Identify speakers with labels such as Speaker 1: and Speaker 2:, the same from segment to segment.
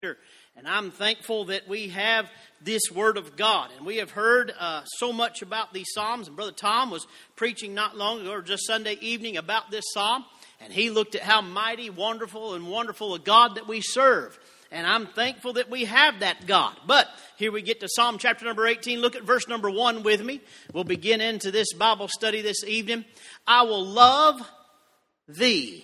Speaker 1: And I'm thankful that we have this Word of God. And we have heard so much about these Psalms. And Brother Tom was preaching not long ago, or just Sunday evening, about this Psalm. And he looked at how mighty, wonderful a God that we serve. And I'm thankful that we have that God. But here we get to Psalm chapter number 18. Look at verse number 1 with me. We'll begin into this Bible study this evening. I will love thee,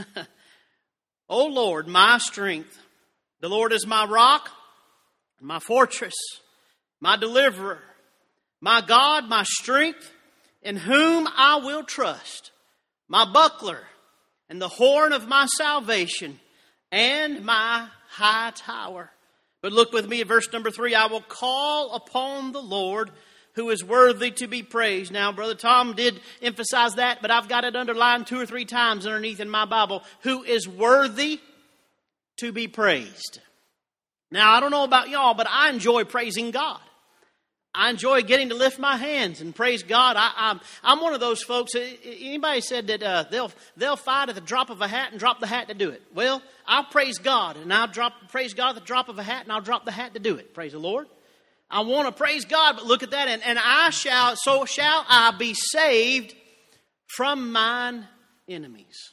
Speaker 1: O Lord, my strength. The Lord is my rock, my fortress, my deliverer, my God, my strength, in whom I will trust, my buckler, and the horn of my salvation, and my high tower. But look with me at verse number 3. I will call upon the Lord, who is worthy to be praised. Now, Brother Tom did emphasize that, but I've got it underlined 2 or 3 times underneath in my Bible. Who is worthy to be praised. Now, I don't know about y'all, but I enjoy praising God. I enjoy getting to lift my hands and praise God. I'm one of those folks. Anybody said that they'll fight at the drop of a hat and drop the hat to do it? Well, I'll praise God, and I'll praise God at the drop of a hat, and I'll drop the hat to do it. Praise the Lord. I want to praise God, but look at that, and so shall I be saved from mine enemies.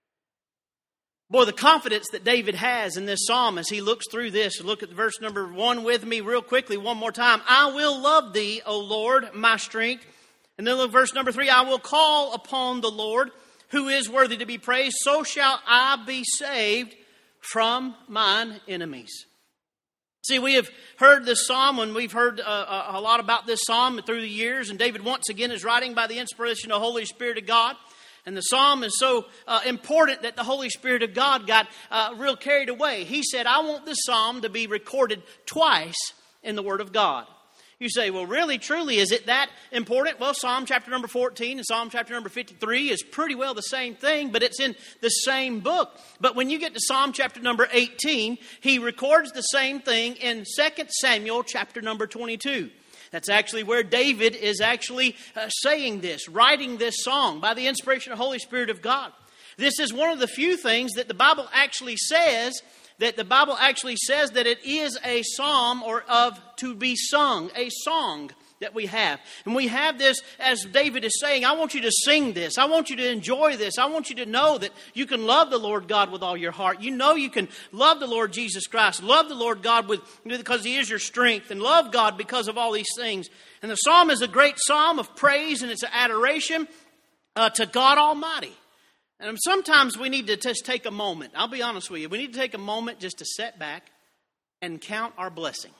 Speaker 1: Boy, the confidence that David has in this psalm as he looks through this. Look at verse number 1 with me real quickly one more time. I will love thee, O Lord, my strength. And then look, verse number 3. I will call upon the Lord, who is worthy to be praised. So shall I be saved from mine enemies. See, we have heard this psalm, and we've heard a lot about this psalm through the years. And David once again is writing by the inspiration of the Holy Spirit of God. And the psalm is so important that the Holy Spirit of God got real carried away. He said, I want this psalm to be recorded twice in the Word of God. You say, well, really, truly, is it that important? Well, Psalm chapter number 14 and Psalm chapter number 53 is pretty well the same thing, but it's in the same book. But when you get to Psalm chapter number 18, he records the same thing in 2 Samuel chapter number 22. That's actually where David is actually saying this, writing this song by the inspiration of the Holy Spirit of God. This is one of the few things that the Bible actually says that it is a psalm or of to be sung, a song that we have. And we have this, as David is saying, I want you to sing this. I want you to enjoy this. I want you to know that you can love the Lord God with all your heart. You know you can love the Lord Jesus Christ. Love the Lord God because He is your strength. And love God because of all these things. And the psalm is a great psalm of praise, and it's an adoration to God Almighty. And sometimes we need to just take a moment. I'll be honest with you. We need to take a moment just to sit back and count our blessings.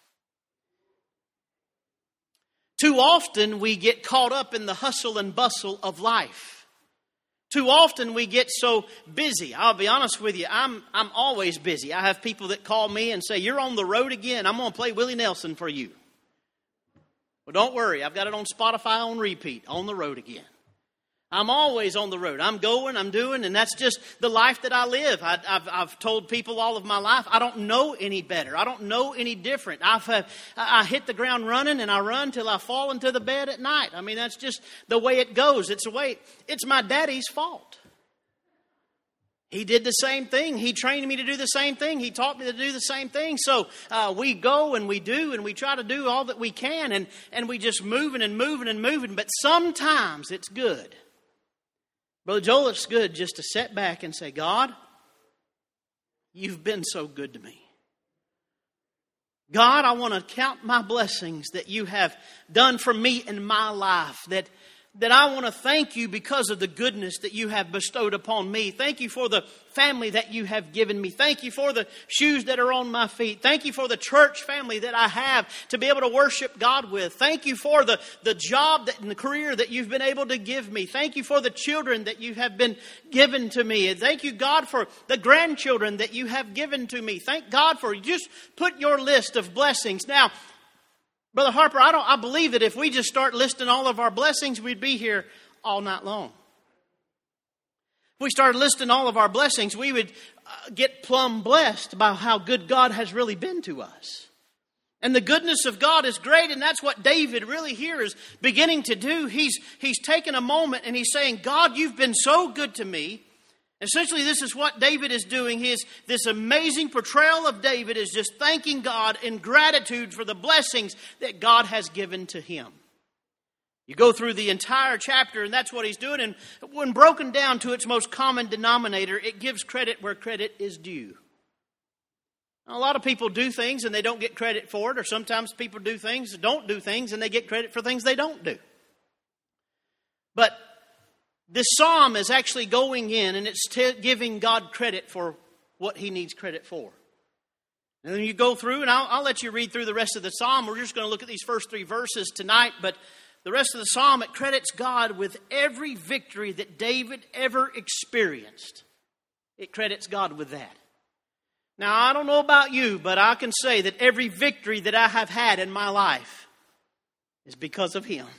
Speaker 1: Too often we get caught up in the hustle and bustle of life. Too often we get so busy. I'll be honest with you, I'm always busy. I have people that call me and say, you're on the road again. I'm going to play Willie Nelson for you. Well, don't worry. I've got it on Spotify on repeat, on the road again. I'm always on the road. I'm going, I'm doing, and that's just the life that I live. I've told people all of my life, I don't know any better. I don't know any different. I hit the ground running, and I run till I fall into the bed at night. I mean, that's just the way it goes. It's my daddy's fault. He did the same thing. He trained me to do the same thing. He taught me to do the same thing. So we go and we do, and we try to do all that we can, and we just moving and moving and moving. But sometimes it's good. Brother Joel, it's good just to sit back and say, God, you've been so good to me. God, I want to count my blessings that you have done for me in my life, that I want to thank you because of the goodness that you have bestowed upon me. Thank you for the family that you have given me. Thank you for the shoes that are on my feet. Thank you for the church family that I have to be able to worship God with. Thank you for the job and the career that you've been able to give me. Thank you for the children that you have been given to me. And thank you, God, for the grandchildren that you have given to me. Thank God for just put your list of blessings. Now, Brother Harper, I believe that if we just start listing all of our blessings, we'd be here all night long. If we started listing all of our blessings, we would get plumb blessed by how good God has really been to us. And the goodness of God is great, and that's what David really here is beginning to do. He's taken a moment and he's saying, God, you've been so good to me. Essentially, this is what David is doing. This amazing portrayal of David is just thanking God in gratitude for the blessings that God has given to him. You go through the entire chapter, and that's what he's doing. And when broken down to its most common denominator, it gives credit where credit is due. Now, a lot of people do things and they don't get credit for it, or sometimes people do things, don't do things, and they get credit for things they don't do. But this psalm is actually going in and it's giving God credit for what he needs credit for. And then you go through, and I'll let you read through the rest of the psalm. We're just going to look at these first 3 verses tonight, but the rest of the psalm, it credits God with every victory that David ever experienced. It credits God with that. Now, I don't know about you, but I can say that every victory that I have had in my life is because of him.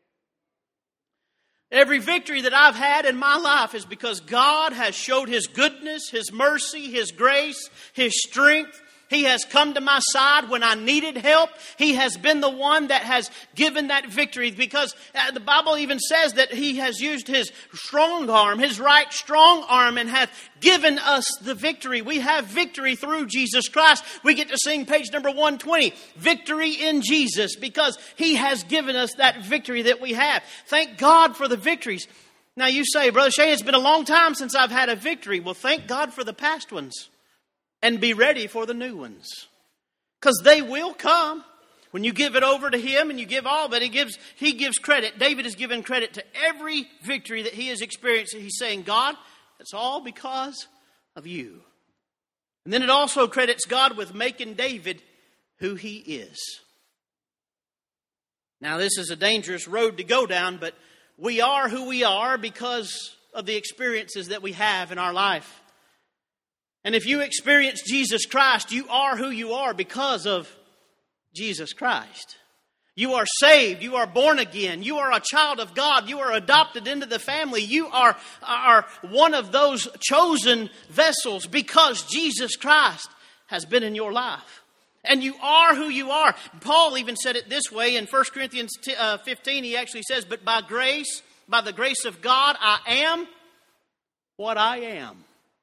Speaker 1: Every victory that I've had in my life is because God has showed his goodness, his mercy, his grace, his strength. He has come to my side when I needed help. He has been the one that has given that victory, because the Bible even says that he has used his strong arm, his right strong arm, and hath given us the victory. We have victory through Jesus Christ. We get to sing page number 120, Victory in Jesus, because he has given us that victory that we have. Thank God for the victories. Now you say, Brother Shane, it's been a long time since I've had a victory. Well, thank God for the past ones. And be ready for the new ones. Because they will come. When you give it over to him and you give all, but he gives credit. David is given credit to every victory that he has experienced. He's saying, God, it's all because of you. And then it also credits God with making David who he is. Now, this is a dangerous road to go down, but we are who we are because of the experiences that we have in our life. And if you experience Jesus Christ, you are who you are because of Jesus Christ. You are saved. You are born again. You are a child of God. You are adopted into the family. You are one of those chosen vessels because Jesus Christ has been in your life. And you are who you are. Paul even said it this way in 1 Corinthians 15. He actually says, but by the grace of God, I am what I am.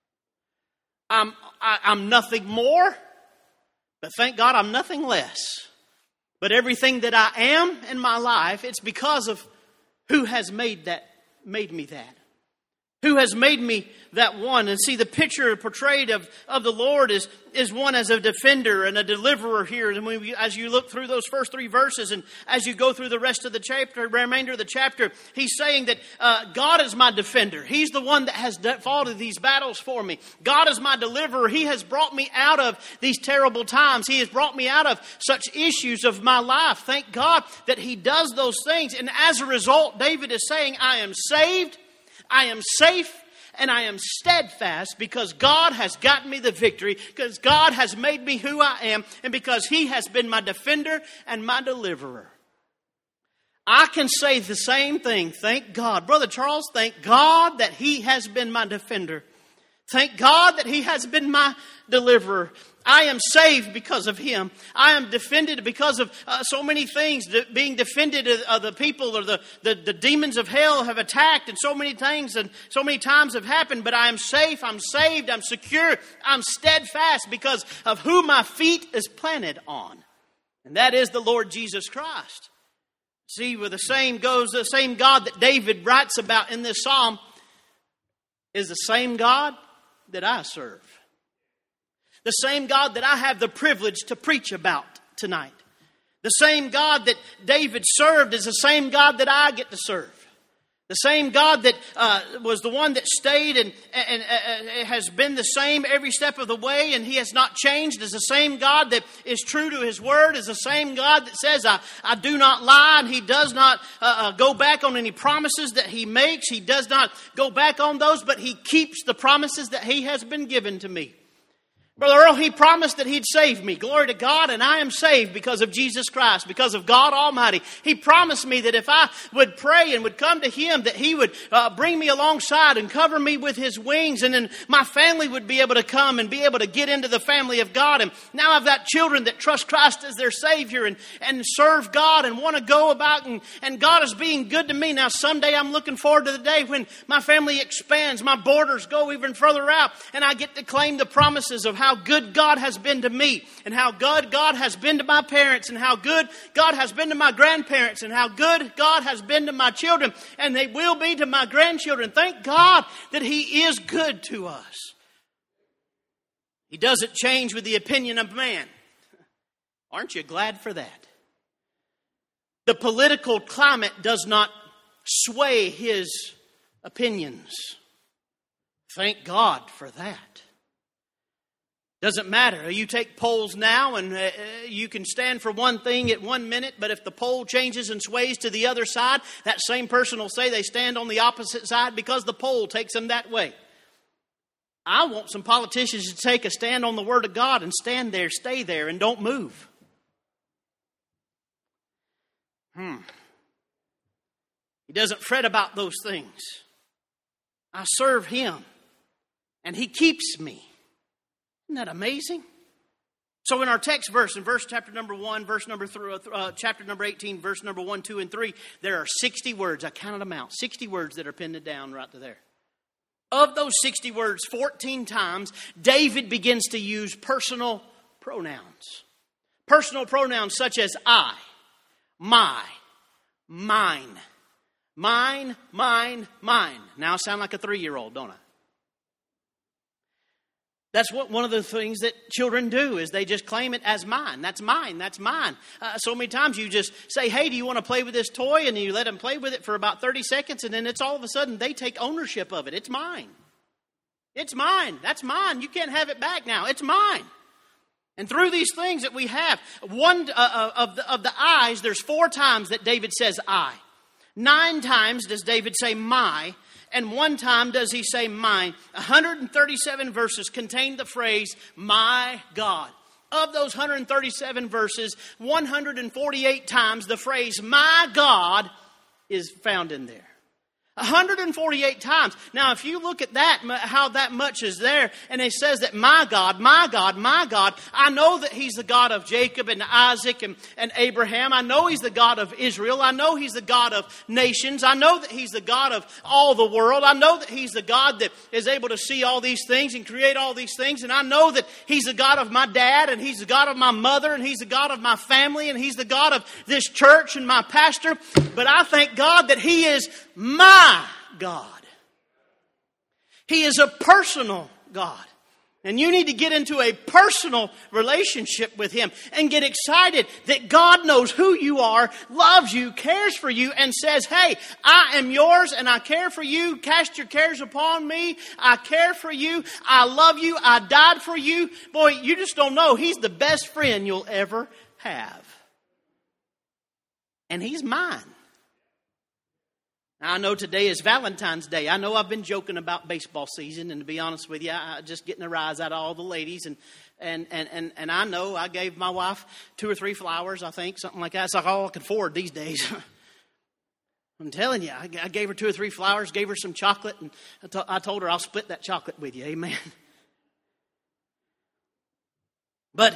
Speaker 1: I'm nothing more, but thank God I'm nothing less. But everything that I am in my life, it's because of who has made me that. Who has made me that one. And see, the picture portrayed of the Lord is one as a defender and a deliverer here. And as you look through those first 3 verses and as you go through the rest of the chapter, remainder of the chapter, he's saying that God is my defender. He's the one that has fought these battles for me. God is my deliverer. He has brought me out of these terrible times. He has brought me out of such issues of my life. Thank God that he does those things. And as a result, David is saying, I am saved, I am safe, and I am steadfast because God has gotten me the victory, because God has made me who I am, and because he has been my defender and my deliverer. I can say the same thing. Thank God. Brother Charles, thank God that he has been my defender. Thank God that he has been my deliverer. I am saved because of him. I am defended because of so many things. Being defended of the people or the demons of hell have attacked, and so many things and so many times have happened. But I am safe, I'm saved, I'm secure, I'm steadfast because of who my feet is planted on. And that is the Lord Jesus Christ. See, where the same goes, the same God that David writes about in this psalm is the same God that I serve. The same God that I have the privilege to preach about tonight. The same God that David served is the same God that I get to serve. The same God that was the one that stayed and has been the same every step of the way, and he has not changed, is the same God that is true to his word, is the same God that says, I do not lie, and he does not go back on any promises that he makes. He does not go back on those, but he keeps the promises that he has been given to me. Brother Earl, he promised that he'd save me. Glory to God, and I am saved because of Jesus Christ, because of God Almighty. He promised me that if I would pray and would come to him, that he would bring me alongside and cover me with his wings, and then my family would be able to come and be able to get into the family of God. And now I've got children that trust Christ as their Savior and serve God and want to go about, and God is being good to me. Now someday I'm looking forward to the day when my family expands, my borders go even further out, and I get to claim the promises of how good God has been to me, and how good God has been to my parents, and how good God has been to my grandparents, and how good God has been to my children, and they will be to my grandchildren. Thank God that he is good to us. He doesn't change with the opinion of man. Aren't you glad for that? The political climate does not sway his opinions. Thank God for that. Doesn't matter. You take polls now and you can stand for one thing at 1 minute, but if the poll changes and sways to the other side, that same person will say they stand on the opposite side because the poll takes them that way. I want some politicians to take a stand on the Word of God and stand there, stay there, and don't move. He doesn't fret about those things. I serve him, and he keeps me. Isn't that amazing? So in our text verse, in chapter number 1, chapter number 18, verse number 1, 2, and 3, there are 60 words. I counted them out. 60 words that are pinned down right there. Of those 60 words, 14 times, David begins to use personal pronouns. Personal pronouns such as I, my, mine, mine, mine, mine. Now I sound like a 3-year-old, don't I? That's what one of the things that children do is they just claim it as mine. That's mine. That's mine. So many times you just say, hey, do you want to play with this toy? And you let them play with it for about 30 seconds. And then it's all of a sudden they take ownership of it. It's mine. It's mine. That's mine. You can't have it back now. It's mine. And through these things that we have, one of the I's, there's 4 times that David says I. 9 times does David say my. And 1 time does he say mine. 137 verses contain the phrase, my God. Of those 137 verses, 148 times the phrase, my God, is found in there. 148 times. Now, if you look at that, how that much is there, and it says that my God, my God, my God, I know that he's the God of Jacob and Isaac and Abraham. I know he's the God of Israel. I know he's the God of nations. I know that he's the God of all the world. I know that he's the God that is able to see all these things and create all these things. And I know that he's the God of my dad, and he's the God of my mother, and he's the God of my family, and he's the God of this church and my pastor. But I thank God that he is my God. He is a personal God. And you need to get into a personal relationship with him and get excited that God knows who you are, loves you, cares for you, and says, hey, I am yours and I care for you. Cast your cares upon me. I care for you. I love you. I died for you. Boy, you just don't know. He's the best friend you'll ever have. And he's mine. I know today is Valentine's Day. I know I've been joking about baseball season, and to be honest with you, I'm just getting a rise out of all the ladies. And I know I gave my wife 2 or 3 flowers, I think, something like that. It's like all I can afford these days. I'm telling you, I gave her 2 or 3 flowers, gave her some chocolate, and I told her I'll split that chocolate with you. Amen. But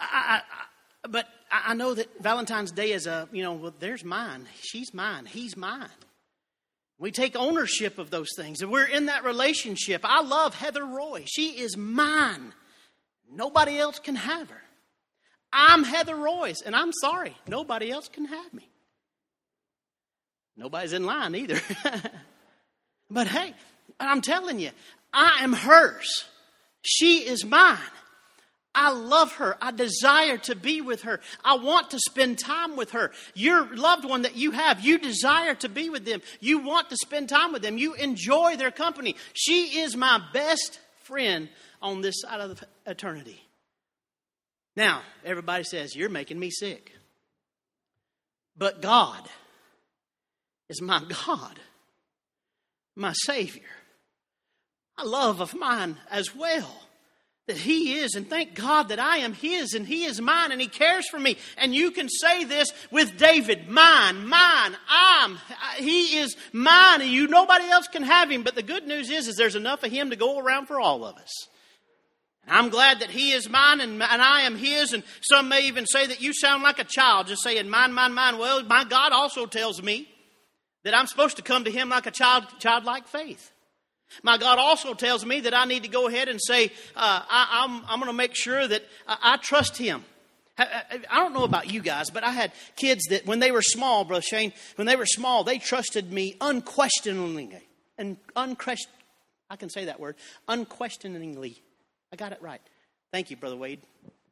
Speaker 1: I know that Valentine's Day is there's mine. She's mine. He's mine. We take ownership of those things, and we're in that relationship. I love Heather Roy. She is mine. Nobody else can have her. I'm Heather Roy's, and I'm sorry, nobody else can have me. Nobody's in line either. But hey, I'm telling you, I am hers. She is mine. I love her. I desire to be with her. I want to spend time with her. Your loved one that you have, you desire to be with them. You want to spend time with them. You enjoy their company. She is my best friend on this side of eternity. Now, everybody says, you're making me sick. But God is my God, my Savior, a love of mine as well. that He is, and thank God that I am His and He is mine and He cares for me. And you can say this with David, mine, He is mine, and nobody else can have Him. But the good news is there's enough of Him to go around for all of us. And I'm glad that He is mine and I am His. And some may even say that you sound like a child, just saying mine, mine, mine. Well, my God also tells me that I'm supposed to come to Him like a childlike faith. My God also tells me that I need to go ahead and say, I'm going to make sure that I trust Him. I don't know about you guys, but I had kids that when they were small, Brother Shane, when they were small, they trusted me unquestioningly. And I can say that word, unquestioningly. I got it right. Thank you, Brother Wade.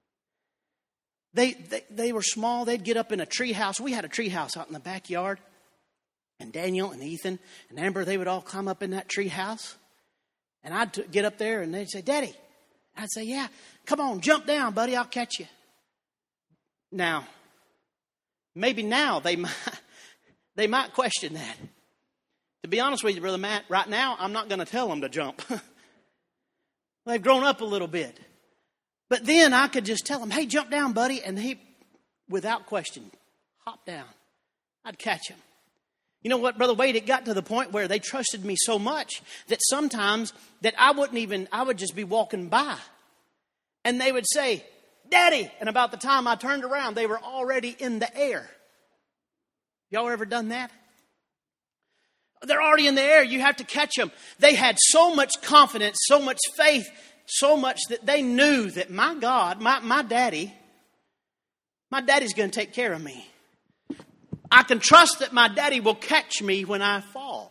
Speaker 1: They were small. They'd get up in a tree house. We had a tree house out in the backyard. And Daniel and Ethan and Amber, they would all climb up in that tree house. And I'd get up there and they'd say, Daddy. I'd say, yeah, come on, jump down, buddy. I'll catch you. Now, maybe now they might question that. To be honest with you, Brother Matt, right now, I'm not going to tell them to jump. They've grown up a little bit. But then I could just tell them, hey, jump down, buddy. And he, without question, hop down. I'd catch him. You know what, Brother Wade, it got to the point where they trusted me so much that sometimes that I would just be walking by. And they would say, Daddy. And about the time I turned around, they were already in the air. Y'all ever done that? They're already in the air. You have to catch them. They had so much confidence, so much faith, so much that they knew that my God, my daddy's going to take care of me. I can trust that my daddy will catch me when I fall.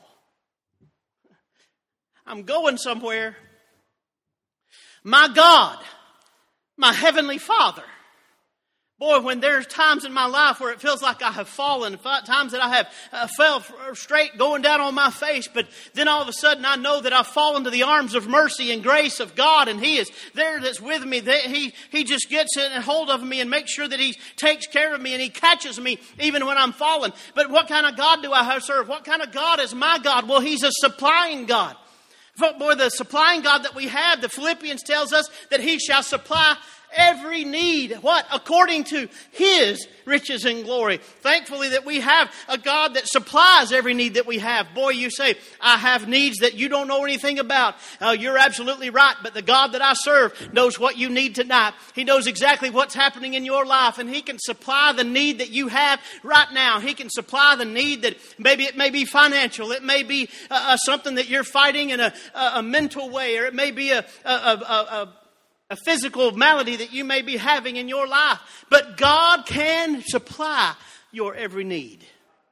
Speaker 1: I'm going somewhere. My God, my Heavenly Father. Boy, when there's times in my life where it feels like I have fallen, times that I have fell straight going down on my face, but then all of a sudden I know that I've fallen to the arms of mercy and grace of God, and He is there that's with me. He just gets in and hold of me and makes sure that He takes care of me and He catches me even when I'm falling. But what kind of God do I serve? What kind of God is my God? Well, He's a supplying God. Boy, the supplying God that we have, the Philippians tells us that He shall supply every need, what? According to His riches and glory. Thankfully that we have a God that supplies every need that we have. Boy, you say, I have needs that you don't know anything about. You're absolutely right. But the God that I serve knows what you need tonight. He knows exactly what's happening in your life. And He can supply the need that you have right now. He can supply the need that maybe it may be financial. It may be something that you're fighting in a mental way. Or it may be a physical malady that you may be having in your life. But God can supply your every need.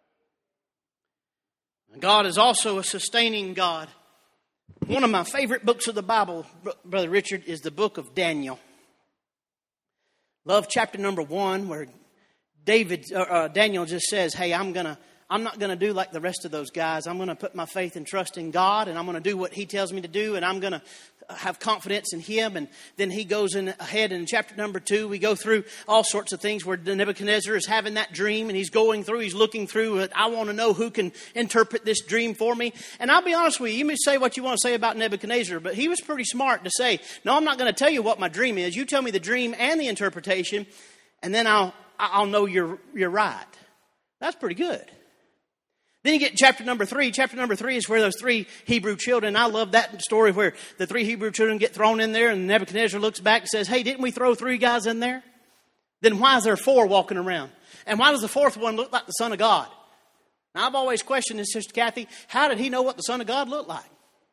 Speaker 1: God is also a sustaining God. One of my favorite books of the Bible, Brother Richard, is the book of Daniel. Love chapter number 1 where Daniel just says, hey, I'm not going to do like the rest of those guys. I'm going to put my faith and trust in God, and I'm going to do what He tells me to do, and I'm going to have confidence in Him. And then he goes ahead in chapter number 2. We go through all sorts of things where Nebuchadnezzar is having that dream, and he's looking through it. I want to know who can interpret this dream for me. And I'll be honest with you, you may say what you want to say about Nebuchadnezzar, but he was pretty smart to say, no, I'm not going to tell you what my dream is. You tell me the dream and the interpretation, and then I'll know you're right. That's pretty good. Then you get chapter number 3. Chapter number 3 is where those 3 Hebrew children, I love that story where the 3 Hebrew children get thrown in there and Nebuchadnezzar looks back and says, hey, didn't we throw 3 guys in there? Then why is there 4 walking around? And why does the 4th one look like the Son of God? Now, I've always questioned this, Sister Kathy. How did he know what the Son of God looked like?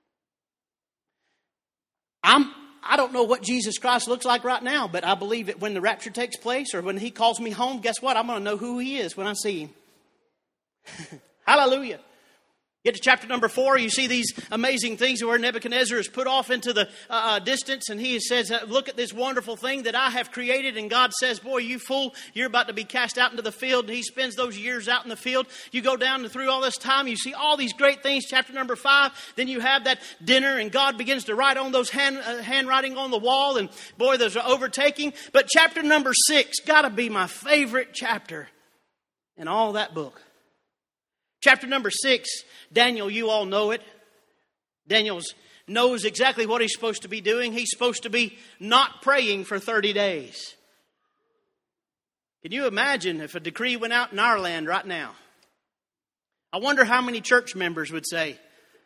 Speaker 1: I don't know what Jesus Christ looks like right now, but I believe that when the rapture takes place or when He calls me home, guess what? I'm going to know who He is when I see Him. Hallelujah. Get to chapter number 4, you see these amazing things where Nebuchadnezzar is put off into the distance, and he says, look at this wonderful thing that I have created. And God says, boy, you fool, you're about to be cast out into the field. And He spends those years out in the field. You go down and through all this time, you see all these great things. Chapter number 5, then you have that dinner, and God begins to write on those handwriting on the wall. And boy, there's an overtaking. But chapter number 6, got to be my favorite chapter in all that book. Chapter number 6, Daniel, you all know it. Daniel's knows exactly what he's supposed to be doing. He's supposed to be not praying for 30 days. Can you imagine if a decree went out in our land right now? I wonder how many church members would say,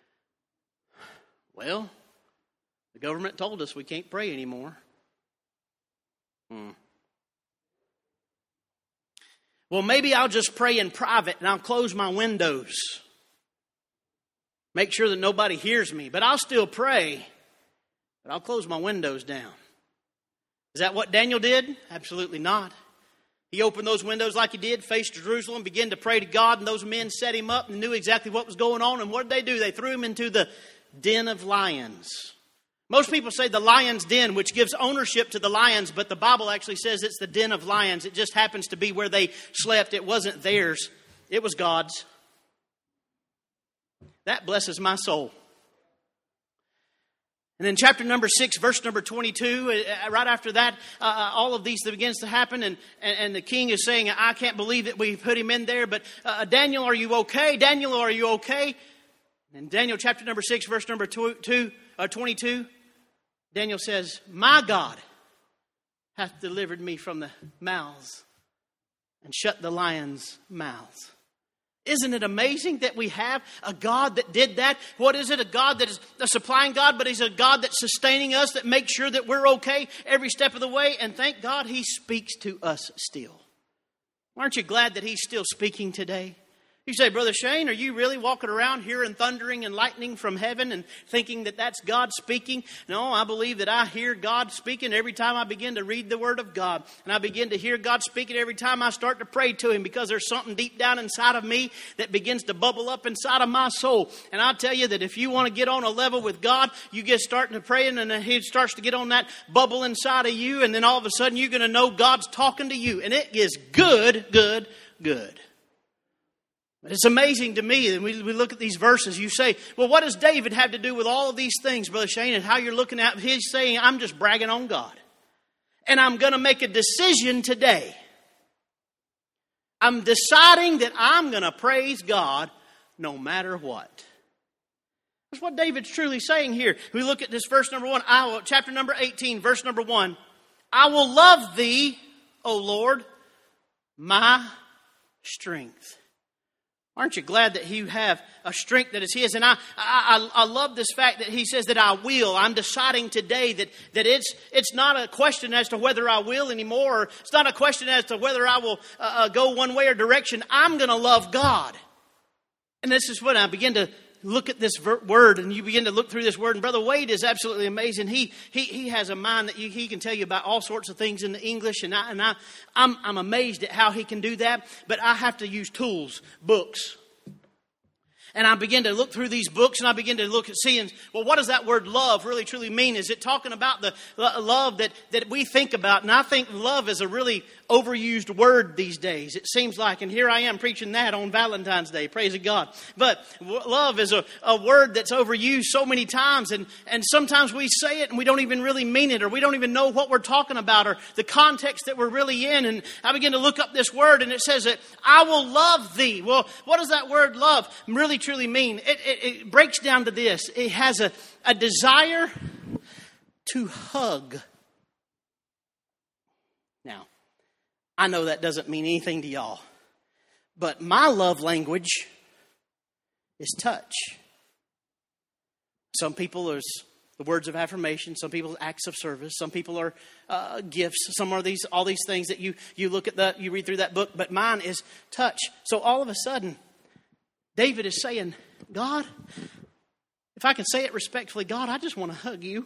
Speaker 1: well, the government told us we can't pray anymore. Well, maybe I'll just pray in private and I'll close my windows. Make sure that nobody hears me. But I'll still pray, but I'll close my windows down. Is that what Daniel did? Absolutely not. He opened those windows like he did, faced Jerusalem, began to pray to God, and those men set him up and knew exactly what was going on. And what did they do? They threw him into the den of lions. Most people say the lion's den, which gives ownership to the lions, but the Bible actually says it's the den of lions. It just happens to be where they slept. It wasn't theirs. It was God's. That blesses my soul. And then chapter number 6, verse number 22, right after that, all of these begins to happen. And the king is saying, I can't believe that we put him in there. But Daniel, are you okay? Daniel, are you okay? And Daniel chapter number 6, verse number 22, Daniel says, my God hath delivered me from the mouths and shut the lions' mouths. Isn't it amazing that we have a God that did that? What is it? A God that is a supplying God, but He's a God that's sustaining us, that makes sure that we're okay every step of the way. And thank God He speaks to us still. Aren't you glad that He's still speaking today? You say, Brother Shane, are you really walking around hearing thundering and lightning from heaven and thinking that that's God speaking? No, I believe that I hear God speaking every time I begin to read the Word of God. And I begin to hear God speaking every time I start to pray to Him, because there's something deep down inside of me that begins to bubble up inside of my soul. And I'll tell you that if you want to get on a level with God, you get starting to pray, and then He starts to get on that bubble inside of you. And then all of a sudden you're going to know God's talking to you. And it is good, good, good. But it's amazing to me that we look at these verses. You say, well, what does David have to do with all of these things, Brother Shane? And how you're looking at, he's saying, I'm just bragging on God. And I'm going to make a decision today. I'm deciding that I'm going to praise God no matter what. That's what David's truly saying here. We look at this verse number 1, chapter number 18, verse number 1. I will love thee, O Lord, my strength. Aren't you glad that you have a strength that is His? And I love this fact that He says that I will. I'm deciding today that it's not a question as to whether I will anymore. Or it's not a question as to whether I will go one way or direction. I'm going to love God. And this is when I begin to look at this word, and you begin to look through this word. And Brother Wade is absolutely amazing. He has a mind that he can tell you about all sorts of things in the English, and I'm amazed at how he can do that. But I have to use tools, books. And I begin to look through these books, and I begin to look at seeing, well, what does that word love really truly mean? Is it talking about the love that we think about? And I think love is a really overused word these days, it seems like. And here I am preaching that on Valentine's Day. Praise God. But love is a word that's overused so many times. And sometimes we say it and we don't even really mean it, or we don't even know what we're talking about, or the context that we're really in. And I begin to look up this word, and it says that I will love thee. Well, what does that word love really truly mean? It breaks down to this. It has a desire to hug. Now, I know that doesn't mean anything to y'all, but my love language is touch. Some people are the words of affirmation. Some people acts of service. Some people are gifts. Some are all these things that you look at you read through that book. But mine is touch. So all of a sudden, David is saying, God, if I can say it respectfully, God, I just want to hug you.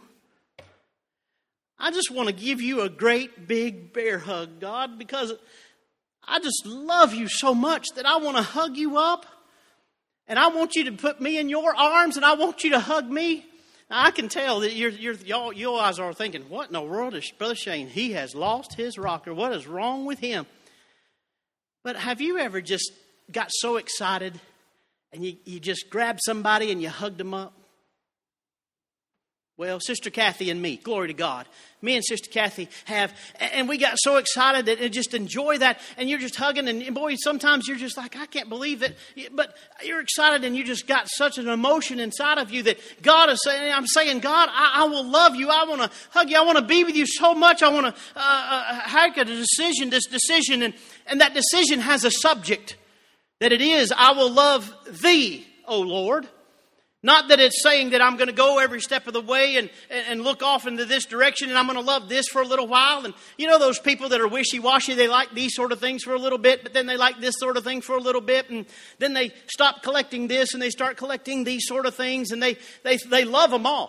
Speaker 1: I just want to give you a great big bear hug, God, because I just love you so much that I want to hug you up. And I want you to put me in your arms, and I want you to hug me. Now, I can tell that you guys are thinking, what in the world is Brother Shane? He has lost his rocker. What is wrong with him? But have you ever just got so excited and you just grabbed somebody and you hugged them up? Well, Sister Kathy and me, glory to God. Me and Sister Kathy have, and we got so excited and just enjoy that. And you're just hugging, and boy, sometimes you're just like, I can't believe it. But you're excited, and you just got such an emotion inside of you that God is saying, I'm saying, God, I will love you. I want to hug you. I want to be with you so much. I want to make a decision, this decision. And that decision has a subject that it is, I will love thee, O Lord. Not that it's saying that I'm going to go every step of the way and look off into this direction and I'm going to love this for a little while. And you know those people that are wishy-washy, they like these sort of things for a little bit, but then they like this sort of thing for a little bit. And then they stop collecting this and they start collecting these sort of things, and they love them all.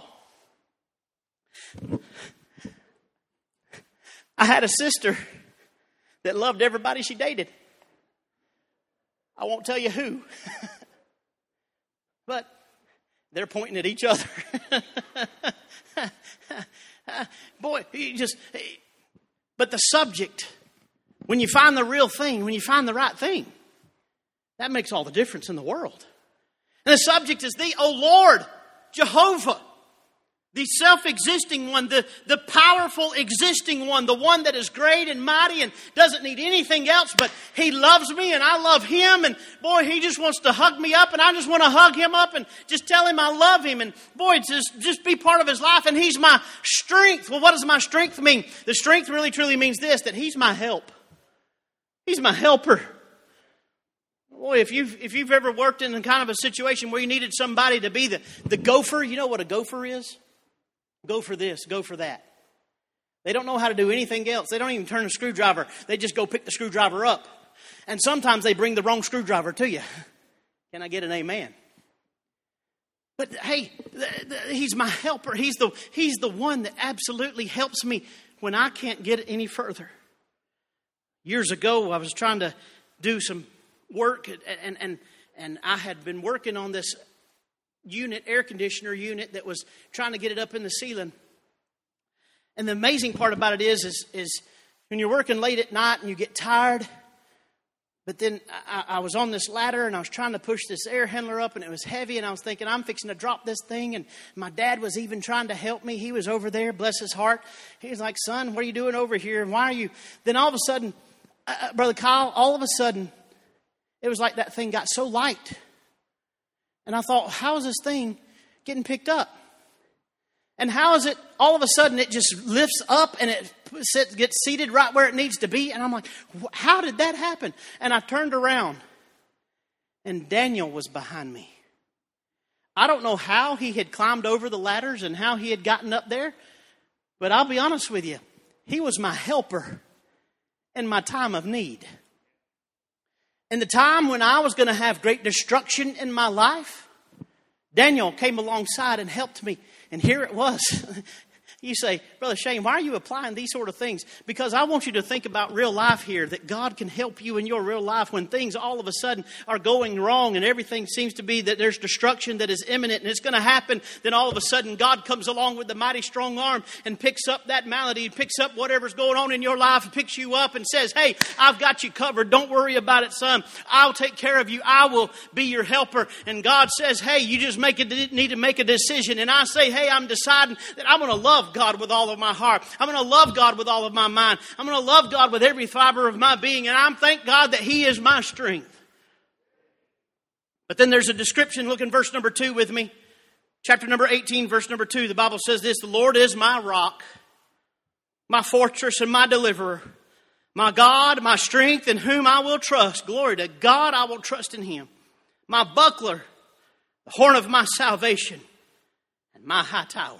Speaker 1: I had a sister that loved everybody she dated. I won't tell you who. But they're pointing at each other. Boy, but the subject, when you find the real thing, when you find the right thing, that makes all the difference in the world. And the subject is thee, O Lord, Jehovah, the self-existing one, the powerful existing one, the one that is great and mighty and doesn't need anything else, but he loves me and I love him, and boy, he just wants to hug me up, and I just want to hug him up and just tell him I love him, and boy, just be part of his life, and he's my strength. Well, what does my strength mean? The strength really truly means this, that he's my help. He's my helper. Boy, if you've ever worked in kind of a situation where you needed somebody to be the gopher, you know what a gopher is? Go for this, go for that. They don't know how to do anything else. They don't even turn a screwdriver. They just go pick the screwdriver up. And sometimes they bring the wrong screwdriver to you. Can I get an amen? But hey, he's my helper. He's the one that absolutely helps me when I can't get any further. Years ago, I was trying to do some work, and I had been working on this air conditioner unit that was trying to get it up in the ceiling. And the amazing part about it is when you're working late at night and you get tired, but then I was on this ladder and I was trying to push this air handler up, and it was heavy, and I was thinking, I'm fixing to drop this thing. And my dad was even trying to help me. He was over there, bless his heart. He was like, son, what are you doing over here? And why are you? Then all of a sudden, Brother Kyle, all of a sudden, it was like that thing got so light. And I thought, how is this thing getting picked up? And how is it all of a sudden it just lifts up and it gets seated right where it needs to be? And I'm like, how did that happen? And I turned around and Daniel was behind me. I don't know how he had climbed over the ladders and how he had gotten up there, but I'll be honest with you, he was my helper in my time of need. In the time when I was going to have great destruction in my life, Daniel came alongside and helped me. And here it was. You say, Brother Shane, why are you applying these sort of things? Because I want you to think about real life here, that God can help you in your real life when things all of a sudden are going wrong and everything seems to be that there's destruction that is imminent and it's going to happen. Then all of a sudden God comes along with the mighty strong arm and picks up that malady, picks up whatever's going on in your life and picks you up and says, hey, I've got you covered. Don't worry about it, son. I'll take care of you. I will be your helper. And God says, hey, you just need to make a decision. And I say, hey, I'm deciding that I'm going to love God with all of my heart. I'm going to love God with all of my mind. I'm going to love God with every fiber of my being. And I'm thank God that He is my strength. But then there's a description. Look in verse number 2 with me. Chapter number 18, verse number 2. The Bible says this: the Lord is my rock, my fortress, and my deliverer, my God, my strength, in whom I will trust. Glory to God, I will trust in Him. My buckler, the horn of my salvation, and my high tower.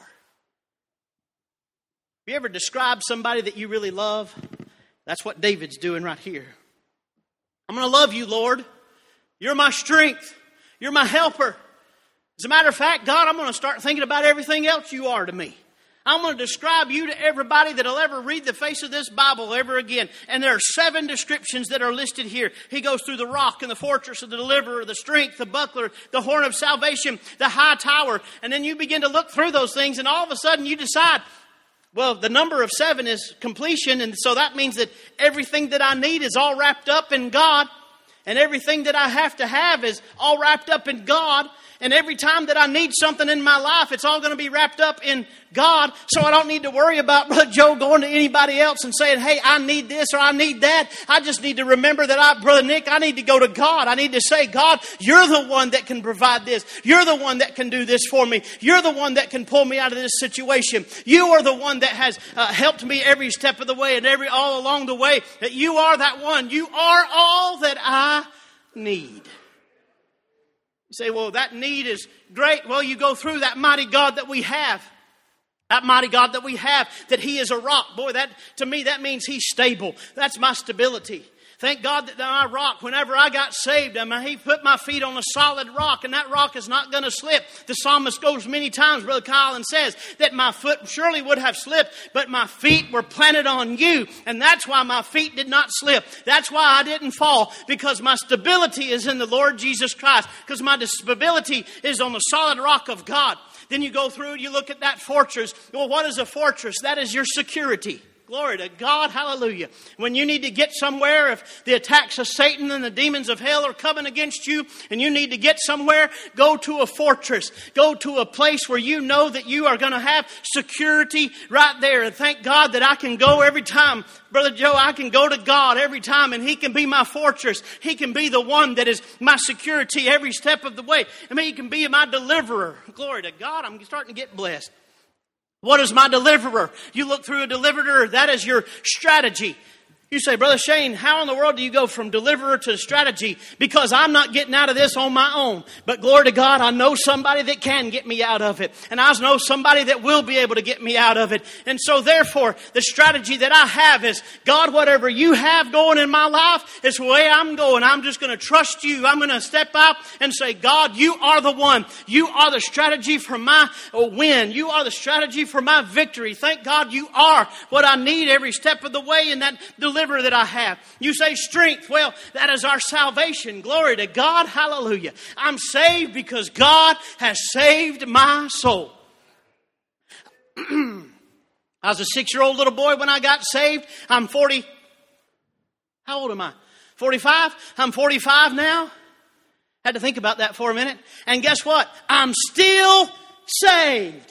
Speaker 1: Have you ever described somebody that you really love? That's what David's doing right here. I'm going to love you, Lord. You're my strength. You're my helper. As a matter of fact, God, I'm going to start thinking about everything else you are to me. I'm going to describe you to everybody that'll ever read the face of this Bible ever again. And there are 7 descriptions that are listed here. He goes through the rock and the fortress of the deliverer, the strength, the buckler, the horn of salvation, the high tower. And then you begin to look through those things, and all of a sudden you decide, well, the number of 7 is completion, and so that means that everything that I need is all wrapped up in God. And everything that I have to have is all wrapped up in God. And every time that I need something in my life, it's all going to be wrapped up in God. So I don't need to worry about Brother Joe going to anybody else and saying, hey, I need this or I need that. I just need to remember that Brother Nick, I need to go to God. I need to say, God, you're the one that can provide this. You're the one that can do this for me. You're the one that can pull me out of this situation. You are the one that has helped me every step of the way and all along the way. That you are that one. You are all that I need. You say, well, that need is great. Well, you go through that mighty God that we have. That mighty God that we have, that He is a rock. Boy, that to me, that means He's stable. That's my stability. Thank God that my rock, whenever I got saved, He put my feet on a solid rock, and that rock is not going to slip. The psalmist goes many times, Brother Kyle, and says that my foot surely would have slipped, but my feet were planted on you, and that's why my feet did not slip. That's why I didn't fall, because my stability is in the Lord Jesus Christ, because my stability is on the solid rock of God. Then you go through and you look at that fortress. Well, what is a fortress? That is your security. Glory to God. Hallelujah. When you need to get somewhere, if the attacks of Satan and the demons of hell are coming against you and you need to get somewhere, go to a fortress. Go to a place where you know that you are going to have security right there. And thank God that I can go every time. Brother Joe, I can go to God every time and He can be my fortress. He can be the one that is my security every step of the way. He can be my deliverer. Glory to God. I'm starting to get blessed. What is my deliverer? You look through a deliverer, that is your strategy. You say, Brother Shane, how in the world do you go from deliverer to strategy? Because I'm not getting out of this on my own. But glory to God, I know somebody that can get me out of it. And I know somebody that will be able to get me out of it. And so therefore, the strategy that I have is, God, whatever you have going in my life is the way I'm going. I'm just going to trust you. I'm going to step out and say, God, you are the one. You are the strategy for my win. You are the strategy for my victory. Thank God you are what I need every step of the way in that deliverer that I have. You say strength. Well, that is our salvation. Glory to God. Hallelujah. I'm saved because God has saved my soul. I was a 6-year-old little boy when I got saved. I'm 40. How old am I? 45? I'm 45 now. Had to think about that for a minute. And guess what? I'm still saved.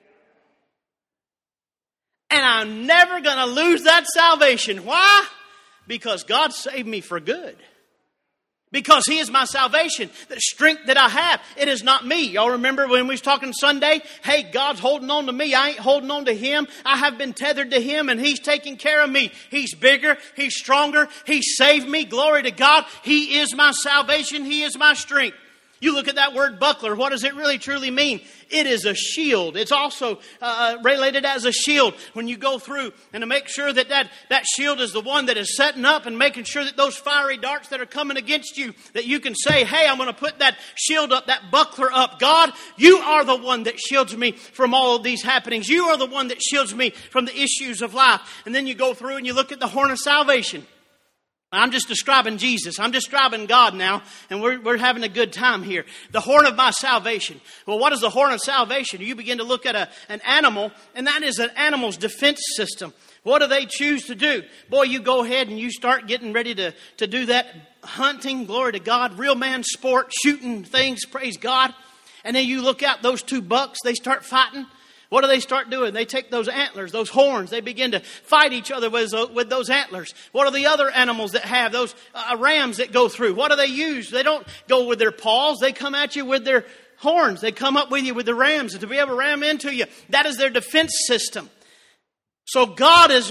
Speaker 1: And I'm never going to lose that salvation. Why? Because God saved me for good. Because He is my salvation. The strength that I have, it is not me. Y'all remember when we was talking Sunday? Hey, God's holding on to me. I ain't holding on to Him. I have been tethered to Him and He's taking care of me. He's bigger. He's stronger. He saved me. Glory to God. He is my salvation. He is my strength. You look at that word buckler. What does it really truly mean? It is a shield. It's also related as a shield when you go through and to make sure that shield is the one that is setting up and making sure that those fiery darts that are coming against you, that you can say, hey, I'm going to put that shield up, that buckler up. God, you are the one that shields me from all of these happenings. You are the one that shields me from the issues of life. And then you go through and you look at the horn of salvation. I'm just describing Jesus. I'm describing God now, and we're having a good time here. The horn of my salvation. Well, what is the horn of salvation? You begin to look at an animal, and that is an animal's defense system. What do they choose to do? Boy, you go ahead and you start getting ready to do that hunting, glory to God, real man sport, shooting things, praise God. And then you look out those two bucks, they start fighting. What do they start doing? They take those antlers, those horns. They begin to fight each other with those antlers. What are the other animals that have those rams that go through? What do they use? They don't go with their paws. They come at you with their horns. They come up with you with the rams. And to be able to ram into you, that is their defense system. So God is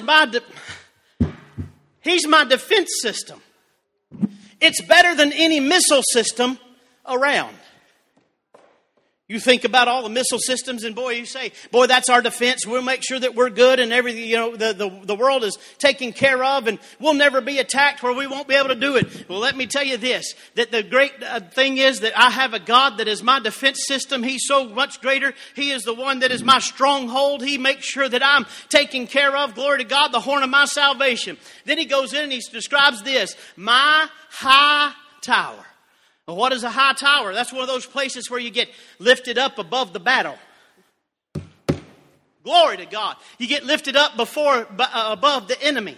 Speaker 1: He's my defense system. It's better than any missile system around. You think about all the missile systems and boy, you say, boy, that's our defense. We'll make sure that we're good and everything, the world is taken care of and we'll never be attacked where we won't be able to do it. Well, let me tell you this, that the great thing is that I have a God that is my defense system. He's so much greater. He is the one that is my stronghold. He makes sure that I'm taken care of. Glory to God, the horn of my salvation. Then he goes in and he describes this, my high tower. Well, what is a high tower? That's one of those places where you get lifted up above the battle. Glory to God. You get lifted up above the enemy.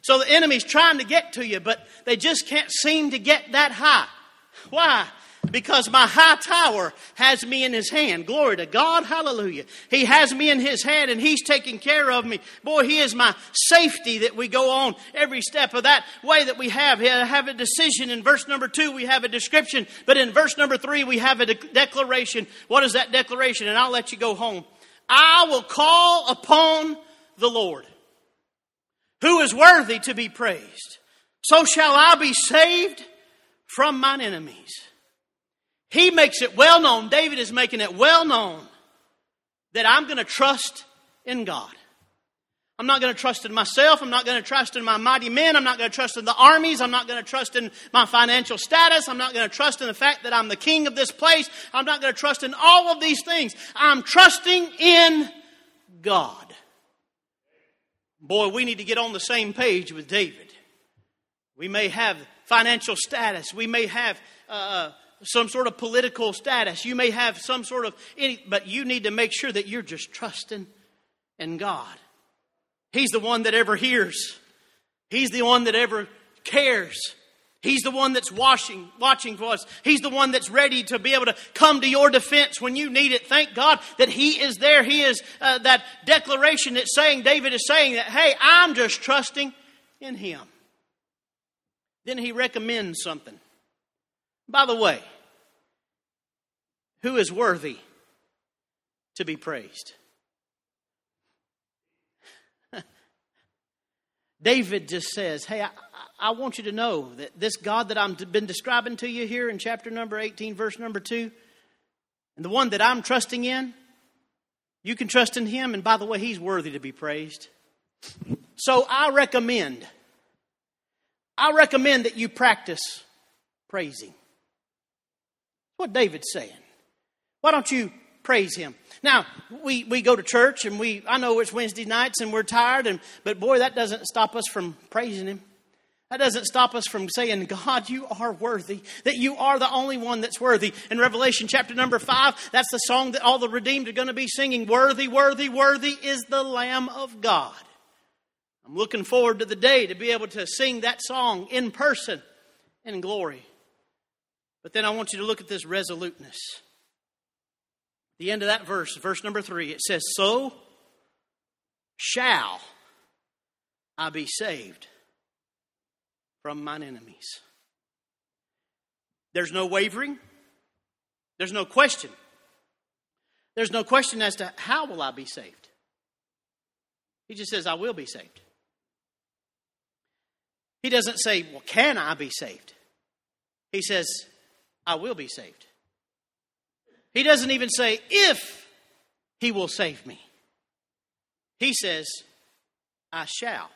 Speaker 1: So the enemy's trying to get to you, but they just can't seem to get that high. Why? Because my high tower has me in his hand. Glory to God. Hallelujah. He has me in his hand and he's taking care of me. Boy, he is my safety that we go on every step of that way that we have. We have a decision. In verse number 2, we have a description. But in verse number 3, we have a declaration. What is that declaration? And I'll let you go home. I will call upon the Lord, who is worthy to be praised. So shall I be saved from mine enemies. He makes it well known. David is making it well known that I'm going to trust in God. I'm not going to trust in myself. I'm not going to trust in my mighty men. I'm not going to trust in the armies. I'm not going to trust in my financial status. I'm not going to trust in the fact that I'm the king of this place. I'm not going to trust in all of these things. I'm trusting in God. Boy, we need to get on the same page with David. We may have financial status. We may have some sort of political status. You may have some sort of but you need to make sure that you're just trusting in God. He's the one that ever hears. He's the one that ever cares. He's the one that's watching for us. He's the one that's ready to be able to come to your defense when you need it. Thank God that He is there. He is that declaration that's saying, David is saying that, hey, I'm just trusting in Him. Then he recommends something. By the way, who is worthy to be praised? David just says, hey, I want you to know that this God that I've been describing to you here in chapter number 18, verse number 2, and the one that I'm trusting in, you can trust in Him. And by the way, He's worthy to be praised. So I recommend that you practice praising. That's what David's saying. Why don't you praise Him? Now, we go to church and I know it's Wednesday nights and we're tired, but boy, that doesn't stop us from praising Him. That doesn't stop us from saying, God, you are worthy, that you are the only one that's worthy. In Revelation chapter number 5, that's the song that all the redeemed are going to be singing. Worthy, worthy, worthy is the Lamb of God. I'm looking forward to the day to be able to sing that song in person in glory. But then I want you to look at this resoluteness. The end of that verse, verse number 3, it says, so shall I be saved from mine enemies. There's no wavering. There's no question. There's no question as to how will I be saved. He just says, I will be saved. He doesn't say, well, can I be saved? He says, I will be saved. He doesn't even say, if He will save me. He says, I shall.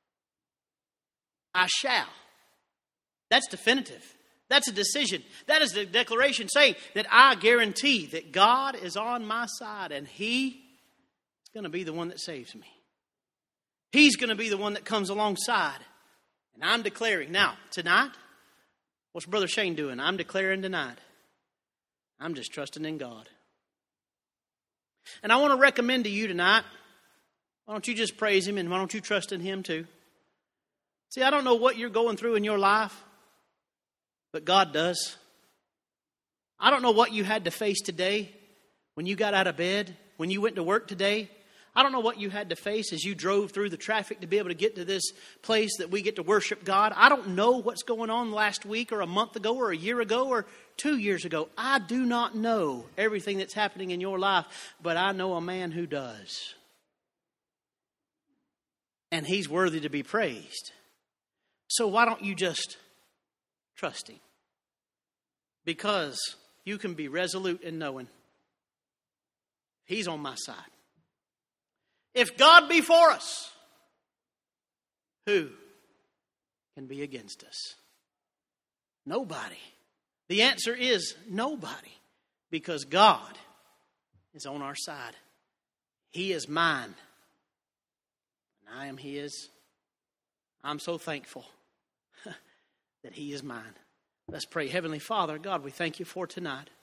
Speaker 1: I shall. That's definitive. That's a decision. That is the declaration saying that I guarantee that God is on my side and He is going to be the one that saves me. He's going to be the one that comes alongside. And I'm declaring. Now, tonight, what's Brother Shane doing? I'm declaring tonight. I'm just trusting in God. And I want to recommend to you tonight, why don't you just praise Him and why don't you trust in Him too? See, I don't know what you're going through in your life, but God does. I don't know what you had to face today when you got out of bed, when you went to work today. I don't know what you had to face as you drove through the traffic to be able to get to this place that we get to worship God. I don't know what's going on last week or a month ago or a year ago or 2 years ago. I do not know everything that's happening in your life, but I know a man who does. And He's worthy to be praised. So why don't you just trust Him? Because you can be resolute in knowing He's on my side. If God be for us, who can be against us? Nobody. The answer is nobody, because God is on our side. He is mine, and I am His. I'm so thankful that He is mine. Let's pray. Heavenly Father, God, we thank You for tonight.